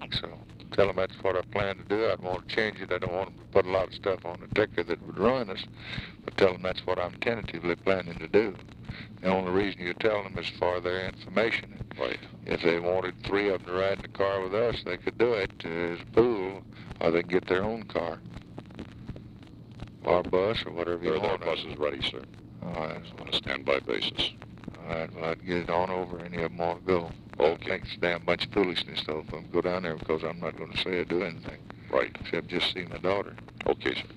So tell them that's what I plan to do. I'd want to change it. I don't want them to put a lot of stuff on the ticker that would ruin us, but tell them that's what I'm tentatively planning to do. The only reason you're telling them is for their information. Right. If they wanted 3 of them to ride in the car with us, they could do it as a pool, or they can get their own car. Or bus, or whatever you Their want. bus is ready, sir. All right. On a standby basis. All right, well, I'd get it on over. Any of them want to go. Okay. I think it's a damn bunch of foolishness, though, if I go down there, because I'm not going to say or do anything. Right. Except just see my daughter. Okay, sir.